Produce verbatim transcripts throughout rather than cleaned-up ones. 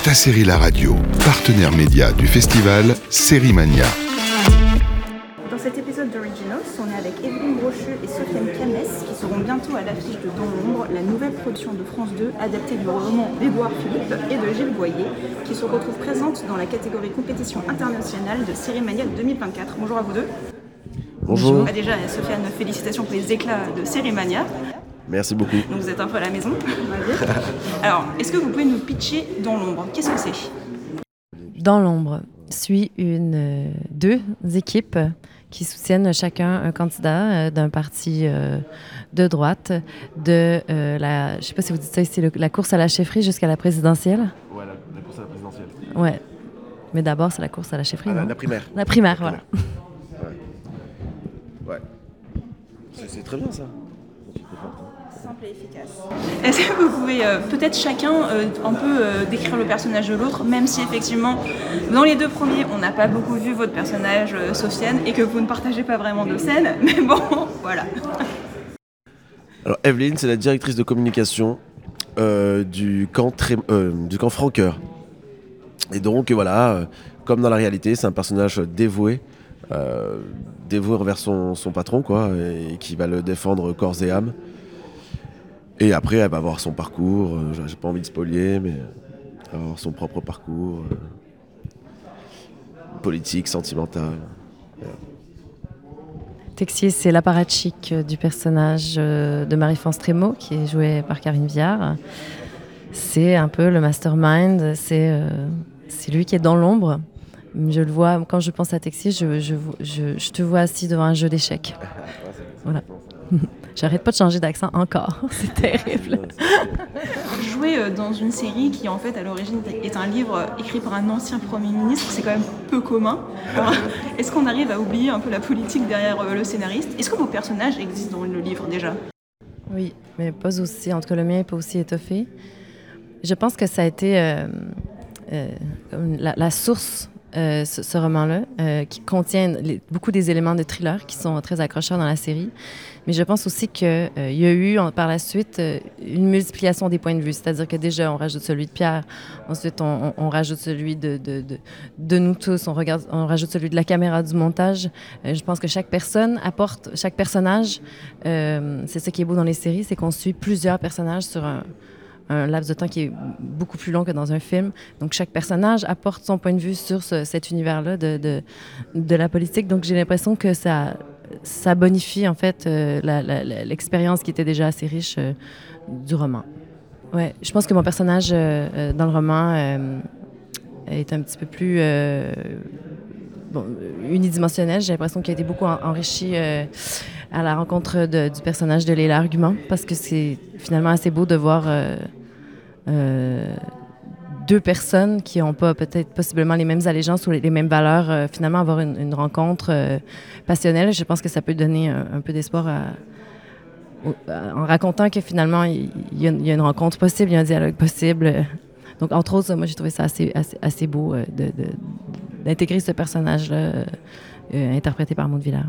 Ta série La Radio, partenaire média du festival Série Mania. Dans cet épisode d'Originals, on est avec Evelyne Brochu et Sofiane Camès qui seront bientôt à l'affiche de Dans l'ombre, la nouvelle production de France deux adaptée du roman d'Édouard Philippe et de Gilles Boyer qui se retrouve présente dans la catégorie compétition internationale de Série Mania deux mille vingt-quatre. Bonjour à vous deux. Bonjour. Bah déjà, Sofiane, félicitations pour les éclats de Série Mania. Merci beaucoup. Donc vous êtes un peu à la maison, on va dire. Alors, est-ce que vous pouvez nous pitcher Dans l'ombre? Qu'est-ce que c'est? Dans l'ombre suit une, euh, deux équipes qui soutiennent chacun un candidat euh, d'un parti euh, de droite, de euh, la, je ne sais pas si vous dites ça ici, le, la course à la chefferie jusqu'à la présidentielle. Ouais, la, la course à la présidentielle. Ouais, mais d'abord c'est la course à la chefferie. Ah, non? la, la primaire. La primaire, la voilà. Primaire. Ouais. ouais. C'est, c'est très bien ça. Simple et efficace. Est-ce que vous pouvez euh, peut-être chacun euh, un peu euh, décrire le personnage de l'autre, même si effectivement dans les deux premiers on n'a pas beaucoup vu votre personnage euh, Sofiane et que vous ne partagez pas vraiment de scène, mais bon, voilà. Alors Evelyne, c'est la directrice de communication euh, du camp Tré- euh, du camp Francoeur. Et donc voilà, euh, comme dans la réalité, c'est un personnage dévoué, euh, dévoué envers son, son patron, quoi, et qui va le défendre corps et âme. Et après, elle va avoir son parcours, euh, j'ai pas envie de spoiler, mais elle va avoir son propre parcours, euh, politique, sentimental. Voilà. Texier, c'est l'apparatchik du personnage euh, de Marie-France Trémaud, qui est joué par Karine Viard. C'est un peu le mastermind, c'est, euh, c'est lui qui est dans l'ombre. Je le vois, quand je pense à Texier, je, je, je, je te vois assis devant un jeu d'échecs. Voilà. J'arrête pas de changer d'accent encore, c'est terrible. Jouer dans une série qui en fait à l'origine est un livre écrit par un ancien Premier ministre, c'est quand même peu commun. Alors, est-ce qu'on arrive à oublier un peu la politique derrière le scénariste? Est-ce que vos personnages existent dans le livre déjà? Oui, mais pas aussi, en tout cas le mien n'est pas aussi étoffé. Je pense que ça a été euh, euh, la, la source, euh, ce, ce roman-là, euh, qui contient les, beaucoup des éléments de thriller qui sont très accrocheurs dans la série. Mais je pense aussi qu'il euh, y a eu en, par la suite euh, une multiplication des points de vue. C'est-à-dire que déjà, on rajoute celui de Pierre, ensuite on, on, on rajoute celui de, de, de, de nous tous, on, regarde, on rajoute celui de la caméra, du montage. Euh, je pense que chaque personne apporte, chaque personnage, euh, c'est ce qui est beau dans les séries, c'est qu'on suit plusieurs personnages sur un, un laps de temps qui est beaucoup plus long que dans un film. Donc chaque personnage apporte son point de vue sur ce, cet univers-là de, de, de la politique. Donc j'ai l'impression que ça... ça bonifie en fait euh, la, la, l'expérience qui était déjà assez riche euh, du roman. Ouais, je pense que mon personnage euh, euh, dans le roman euh, est un petit peu plus euh, bon, unidimensionnel. J'ai l'impression qu'il a été beaucoup en, enrichi euh, à la rencontre de, du personnage de Léla Argument, parce que c'est finalement assez beau de voir euh, euh, deux personnes qui n'ont pas peut-être possiblement les mêmes allégeances ou les, les mêmes valeurs, euh, finalement avoir une, une rencontre euh, passionnelle. Je pense que ça peut donner un, un peu d'espoir à, au, à, en racontant que finalement il y, y, y a une rencontre possible, il y a un dialogue possible. Donc entre autres, moi j'ai trouvé ça assez, assez, assez beau euh, de, de, d'intégrer ce personnage-là euh, euh, interprété par Maud Villers.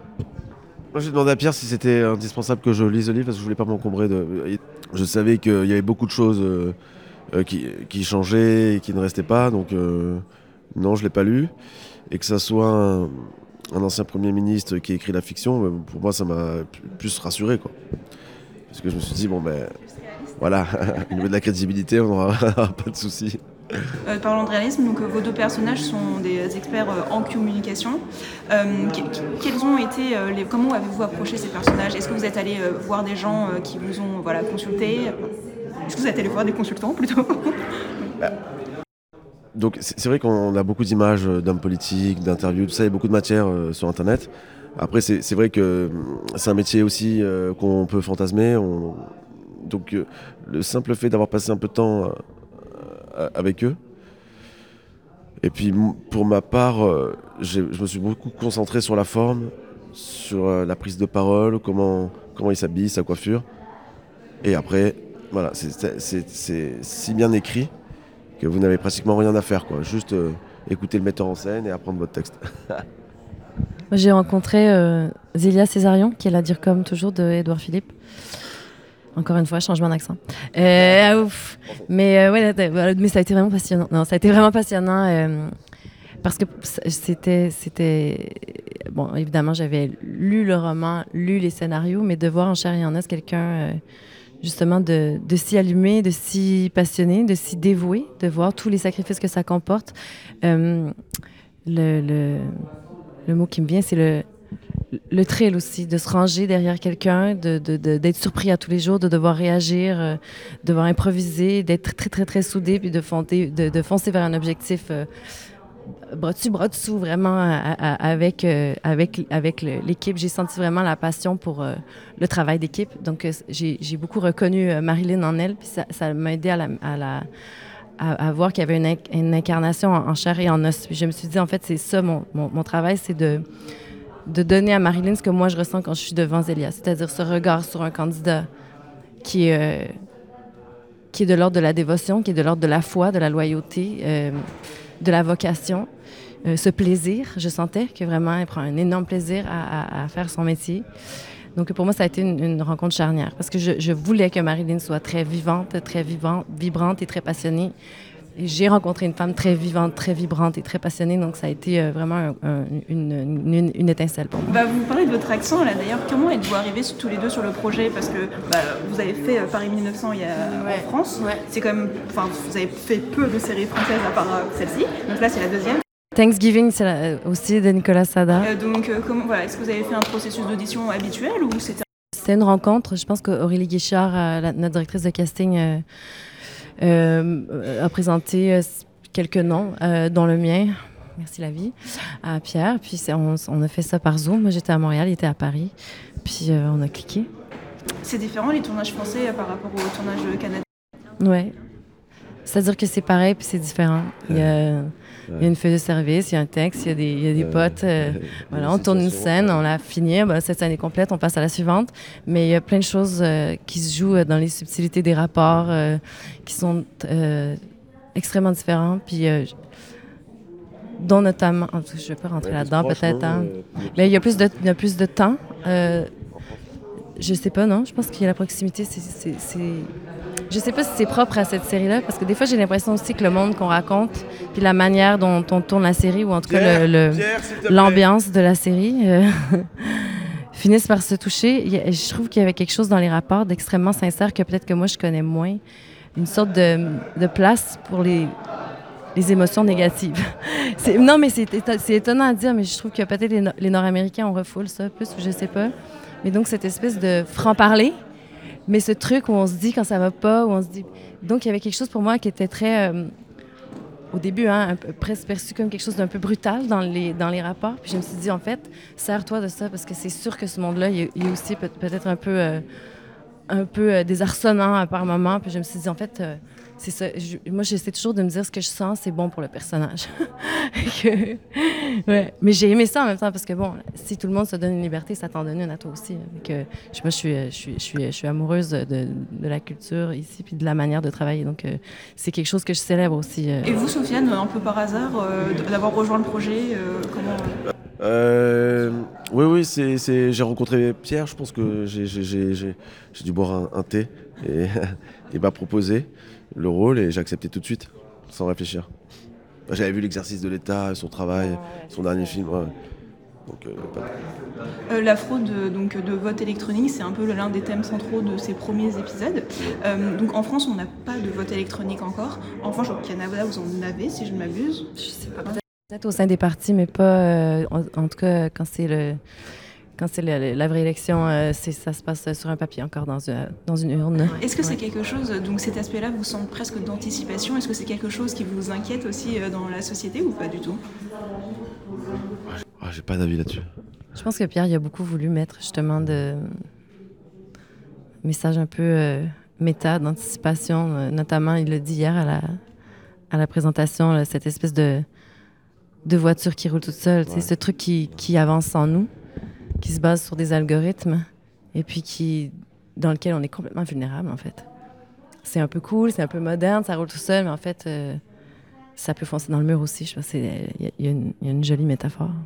Moi j'ai demandé à Pierre si c'était indispensable que je lise le livre parce que je voulais pas m'encombrer de... Je savais qu'il y avait beaucoup de choses... Euh... Euh, qui, qui changeait et qui ne restait pas, donc euh, non, je ne l'ai pas lu. Et que ça soit un, un ancien Premier ministre qui écrit la fiction, euh, pour moi, ça m'a plus rassuré, quoi. Parce que je me suis dit, bon, ben, voilà, au niveau de la crédibilité, on n'aura pas de soucis. Euh, parlons de réalisme, donc euh, vos deux personnages sont des experts euh, en communication. Euh, que, quels ont été euh, les, comment avez-vous approché ces personnages? Est-ce que vous êtes allé euh, voir des gens euh, qui vous ont voilà, consulté? Est-ce que vous êtes allé voir des consultants plutôt? Donc c'est, c'est vrai qu'on a beaucoup d'images d'hommes politiques, d'interviews, tout ça, il y a beaucoup de matière euh, sur Internet. Après c'est, c'est vrai que c'est un métier aussi euh, qu'on peut fantasmer. On... Donc euh, le simple fait d'avoir passé un peu de temps euh, avec eux. Et puis pour ma part, euh, j'ai, je me suis beaucoup concentré sur la forme, sur euh, la prise de parole, comment, comment il s'habille, sa coiffure. Et après... Voilà, c'est, c'est, c'est, c'est si bien écrit que vous n'avez pratiquement rien à faire, quoi. Juste euh, écouter le metteur en scène et apprendre votre texte. J'ai rencontré euh, Zélia Césarion, qui est la DIRCOM toujours de Édouard Philippe. Encore une fois, changement d'accent. Euh, ouf. Mais, euh, ouais, mais ça a été vraiment passionnant. Non, ça a été vraiment passionnant euh, parce que c'était, c'était... Bon, évidemment, j'avais lu le roman, lu les scénarios, mais de voir en chair et en os quelqu'un, euh, justement, de, de s'y allumer, de s'y passionner, de s'y dévouer, de voir tous les sacrifices que ça comporte. Euh, le, le, le mot qui me vient, c'est le... Le thrill aussi, de se ranger derrière quelqu'un, de, de, de, d'être surpris à tous les jours, de devoir réagir, euh, de devoir improviser, d'être très, très, très soudé, puis de, fonder, de, de foncer vers un objectif euh, bras dessus, bras dessous, vraiment, à, à, avec, euh, avec, avec le, l'équipe. J'ai senti vraiment la passion pour euh, le travail d'équipe. Donc, euh, j'ai, j'ai beaucoup reconnu euh, Marilyn en elle, puis ça, ça m'a aidé à la... À la À, à voir qu'il y avait une, une incarnation en, en chair et en os. Puis je me suis dit, en fait, c'est ça, mon, mon, mon travail, c'est de... de donner à Marilyn ce que moi je ressens quand je suis devant Zélia, c'est-à-dire ce regard sur un candidat qui est, euh, qui est de l'ordre de la dévotion, qui est de l'ordre de la foi, de la loyauté, euh, de la vocation, euh, ce plaisir. Je sentais que vraiment elle prend un énorme plaisir à, à, à faire son métier. Donc pour moi, ça a été une, une rencontre charnière parce que je, je voulais que Marilyn soit très vivante, très vivante, vibrante et très passionnée. Et j'ai rencontré une femme très vivante, très vibrante et très passionnée, donc ça a été euh, vraiment un, un, une, une, une étincelle pour moi. Bah, vous parlez de votre accent là d'ailleurs, comment êtes-vous arrivés tous les deux sur le projet? Parce que bah, vous avez fait euh, Paris mille neuf cents il y a, ouais. en France, ouais. C'est quand même, enfin vous avez fait peu de séries françaises à part euh, celle-ci, donc là c'est la deuxième. Thanksgiving, c'est la, aussi de Nicolas Sada. Euh, donc euh, comment, voilà, est-ce que vous avez fait un processus d'audition habituel ou c'était... C'était une rencontre, je pense qu'Aurélie Guichard, euh, la, notre directrice de casting, euh, Euh, a présenté euh, quelques noms, euh, dont le mien, merci la vie, à Pierre. Puis on, on a fait ça par Zoom. Moi, j'étais à Montréal, il était à Paris. Puis euh, on a cliqué. C'est différent, les tournages français, par rapport au tournage canadien? Oui. C'est-à-dire que c'est pareil, puis c'est différent. Il y a... Il y a une feuille de service, il y a un texte, il y a des, il y a des potes. Euh, voilà, on tourne une scène, on la finit. Ben, cette scène est complète, on passe à la suivante. Mais il y a plein de choses euh, qui se jouent dans les subtilités des rapports euh, qui sont euh, extrêmement différents. Puis, euh, dont notamment... Je ne vais pas rentrer ouais, là-dedans, peut-être. Hein. Euh, mais il y a plus de, il y a plus de temps. Euh, je sais pas, non. Je pense qu'il y a la proximité. C'est... c'est, c'est... Je sais pas si c'est propre à cette série-là, parce que des fois, j'ai l'impression aussi que le monde qu'on raconte, puis la manière dont on tourne la série, ou en tout Pierre, cas le, le, Pierre, l'ambiance de la série, euh, finissent par se toucher. Je trouve qu'il y avait quelque chose dans les rapports d'extrêmement sincère que peut-être que moi, je connais moins. Une sorte de, de place pour les, les émotions négatives. C'est, non, mais c'est, c'est étonnant à dire, mais je trouve que peut-être les, les Nord-Américains, on refoule ça plus, ou je sais pas. Mais donc, cette espèce de franc-parler, mais ce truc où on se dit quand ça va pas, où on se dit... Donc, il y avait quelque chose pour moi qui était très... Euh, au début, hein, un peu, presque perçu comme quelque chose d'un peu brutal dans les, dans les rapports. Puis je me suis dit, en fait, sers-toi de ça, parce que c'est sûr que ce monde-là, il, il est aussi peut- peut-être un peu, euh, un peu euh, désarçonnant par moment. Puis je me suis dit, en fait... Euh, c'est ça. Je, moi, j'essaie toujours de me dire ce que je sens, c'est bon pour le personnage. que, ouais. Mais j'ai aimé ça en même temps parce que, bon, si tout le monde se donne une liberté, ça t'en donne une à toi aussi. Que, moi, je suis, je, suis, je, suis, je suis amoureuse de, de la culture ici puis de la manière de travailler. Donc, euh, c'est quelque chose que je célèbre aussi. Euh. Et vous, Sofiane, un peu par hasard, euh, d'avoir rejoint le projet, euh, comment... Euh, oui, oui, c'est, c'est, j'ai rencontré Pierre, je pense que j'ai, j'ai, j'ai, j'ai, j'ai dû boire un, un thé et il m'a proposé le rôle et j'ai accepté tout de suite, sans réfléchir. J'avais vu l'exercice de l'État, son travail, ouais, son dernier film. Ouais. Donc, euh, pas... euh, la fraude donc, de vote électronique, c'est un peu l'un des thèmes centraux de ces premiers épisodes. Euh, donc en France, on n'a pas de vote électronique encore. En revanche, au Canada, vous en avez, si je ne m'abuse. Je sais pas. Peut-être au sein des partis, mais pas... Euh, en, en tout cas, quand c'est le... Quand c'est la, la vraie élection, euh, c'est, ça se passe sur un papier encore dans une, dans une urne. Est-ce que ouais. c'est quelque chose, donc cet aspect-là vous semble presque d'anticipation, est-ce que c'est quelque chose qui vous inquiète aussi dans la société ou pas du tout? Ah, j'ai pas d'avis là-dessus. Je pense que Pierre il a beaucoup voulu mettre justement de messages un peu euh, méta, d'anticipation. Euh, notamment, il l'a dit hier à la, à la présentation, là, cette espèce de, de voiture qui roule toute seule, ouais. Ce truc qui, qui avance sans nous, qui se base sur des algorithmes et puis qui, dans lequel on est complètement vulnérable, en fait. C'est un peu cool, c'est un peu moderne, ça roule tout seul, mais en fait, euh, ça peut foncer dans le mur aussi. Je pense qu'il y, y, y a une jolie métaphore.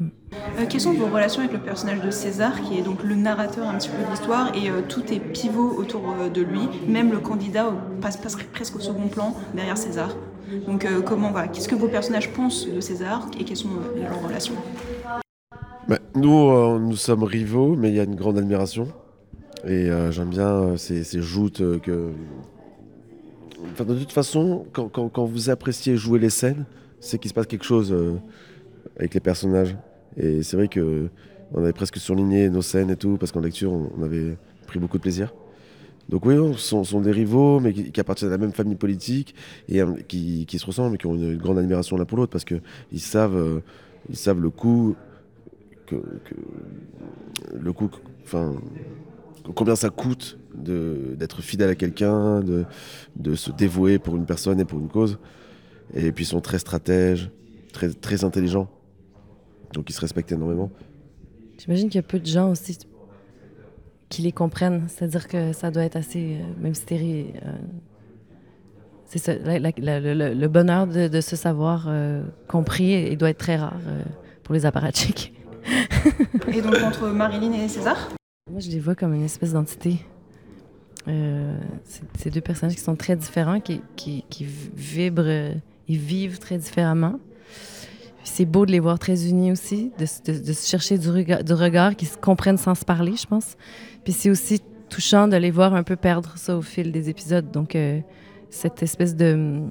Euh, quelles sont vos relations avec le personnage de César, qui est donc le narrateur un petit peu de l'histoire, et euh, tout est pivot autour euh, de lui, même le candidat euh, passe, passe presque au second plan derrière César. Donc euh, comment, voilà, qu'est-ce que vos personnages pensent de César et quelles sont euh, leurs relations? Bah, nous, euh, nous sommes rivaux, mais il y a une grande admiration. Et euh, j'aime bien euh, ces, ces joutes euh, que... Enfin, de toute façon, quand, quand, quand vous appréciez jouer les scènes, c'est qu'il se passe quelque chose euh, avec les personnages. Et c'est vrai qu'on avait presque surligné nos scènes et tout, parce qu'en lecture, on, on avait pris beaucoup de plaisir. Donc oui, ce sont, sont des rivaux, mais qui, qui appartiennent à la même famille politique, et euh, qui, qui se ressemblent, mais qui ont une, une grande admiration l'un pour l'autre, parce qu'ils savent, euh, ils savent le coup, que, que, le coup, enfin, combien ça coûte de, d'être fidèle à quelqu'un, de, de se dévouer pour une personne et pour une cause. Et puis ils sont très stratèges, très, très intelligents. Donc ils se respectent énormément. J'imagine qu'il y a peu de gens aussi qui les comprennent. C'est-à-dire que ça doit être assez... Euh, même si t'es... Euh, c'est ça, la, la, la, le, le bonheur de, de se savoir euh, compris, il doit être très rare euh, pour les apparatchiks. Et donc entre Marilyn et César? Moi, je les vois comme une espèce d'entité. Euh, c'est, c'est deux personnages qui sont très différents, qui, qui, qui vibrent et vivent très différemment. C'est beau de les voir très unis aussi, de, de, de se chercher du regard, du regard, qui se comprennent sans se parler, je pense. Puis c'est aussi touchant de les voir un peu perdre ça au fil des épisodes. Donc, euh, cette espèce de...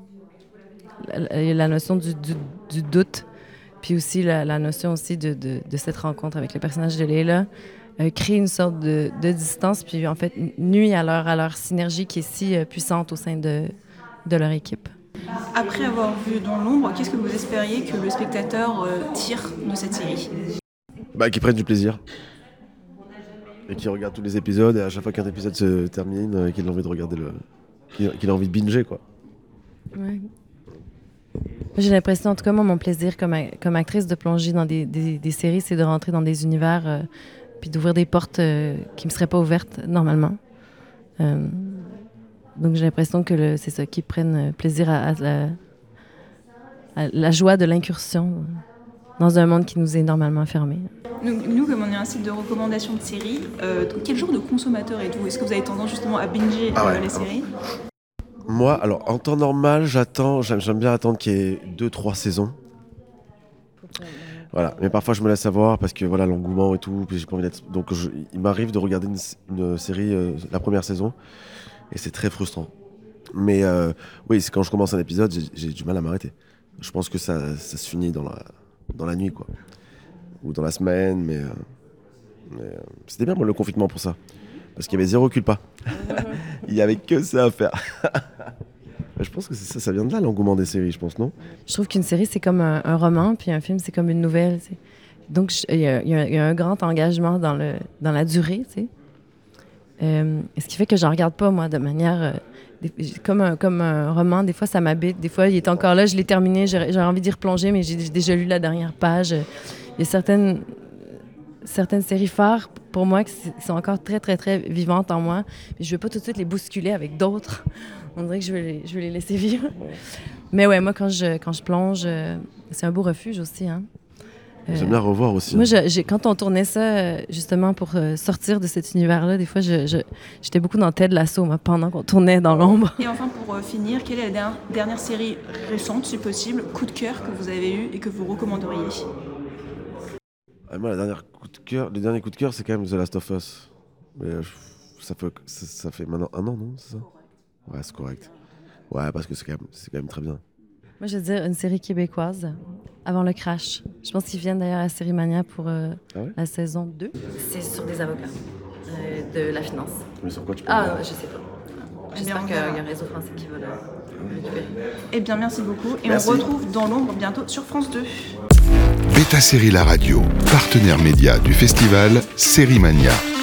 La, la notion du, du, du doute, puis aussi la, la notion aussi de, de, de cette rencontre avec le personnage de Leila, euh, crée une sorte de, de distance, puis en fait nuit à leur, à leur synergie qui est si euh, puissante au sein de, de leur équipe. Après avoir vu Dans l'ombre, qu'est-ce que vous espériez que le spectateur euh, tire de cette série? Bah, qu'ils prennent du plaisir. Et qu'ils regardent tous les épisodes, et à chaque fois qu'un épisode se termine, euh, qu'il a envie de regarder le... qu'il a envie de binger, quoi. Ouais. J'ai l'impression, en tout cas, moi, mon plaisir comme, a- comme actrice de plonger dans des, des, des séries, c'est de rentrer dans des univers euh, puis d'ouvrir des portes euh, qui ne me seraient pas ouvertes normalement. Euh, donc j'ai l'impression que le, c'est ça, qu'ils prennent plaisir à, à, la, à la joie de l'incursion dans un monde qui nous est normalement fermé. Nous, nous, comme on est un site de recommandation de séries, euh, quel genre de consommateur êtes-vous? Est-ce que vous avez tendance justement à binger Ah ouais, euh, les ah séries? Moi, alors, en temps normal, j'attends, j'aime, j'aime bien attendre qu'il y ait deux, trois saisons. Voilà, mais parfois je me laisse avoir parce que voilà l'engouement et tout, puis j'ai pas envie d'être. Donc je, il m'arrive de regarder une, une série euh, la première saison et c'est très frustrant. Mais euh, oui, c'est quand je commence un épisode, j'ai, j'ai du mal à m'arrêter. Je pense que ça, ça se finit dans la dans la nuit quoi, ou dans la semaine, mais, euh, mais euh, c'était bien moi le confinement pour ça, parce qu'il y avait zéro culpa. Il y avait que ça à faire. Je pense que c'est ça, ça vient de là l'engouement des séries, je pense, non? Je trouve qu'une série, c'est comme un, un roman, puis un film, c'est comme une nouvelle. T'sais. Donc, il y, y, y a un grand engagement dans, le, dans la durée, tu sais. Euh, ce qui fait que je ne regarde pas, moi, de manière... Euh, des, comme, un, comme un roman, des fois, ça m'habite. Des fois, il est encore là, je l'ai terminé, j'ai, j'ai envie d'y replonger, mais j'ai, j'ai déjà lu la dernière page. Il y a certaines, certaines séries phares, pour moi, qui sont encore très, très, très vivantes en moi. Mais je ne veux pas tout de suite les bousculer avec d'autres. On dirait que je vais les, je vais les laisser vivre. Mais ouais, moi, quand je, quand je plonge, euh, c'est un beau refuge aussi. Hein. Euh, J'aime bien revoir aussi. Moi, hein. je, j'ai, quand on tournait ça, justement, pour euh, sortir de cet univers-là, des fois, je, je, j'étais beaucoup dans Ted Lasso, moi, pendant qu'on tournait Dans l'ombre. Et enfin, pour euh, finir, quelle est la dernière, dernière série récente, si possible, coup de cœur que vous avez eu et que vous recommanderiez? Ah, moi, la dernière coup de cœur, le dernier coup de cœur, c'est quand même The Last of Us. Mais, euh, ça, fait, ça, ça fait maintenant un an, non? C'est ça? Ouais, c'est correct. Ouais, parce que c'est quand même, c'est quand même très bien. Moi, je veux dire une série québécoise, Avant le crash. Je pense qu'ils viennent d'ailleurs à Série Mania pour euh, ah ouais? la saison deux. C'est sur des avocats euh, de la finance. Mais sur quoi tu parles? Ah, je sais pas. J'espère qu'il y a un réseau français qui va le récupérer. Eh bien, merci beaucoup. Et merci. On retrouve Dans l'ombre bientôt sur France deux. Beta Série La Radio, partenaire média du festival Série Mania.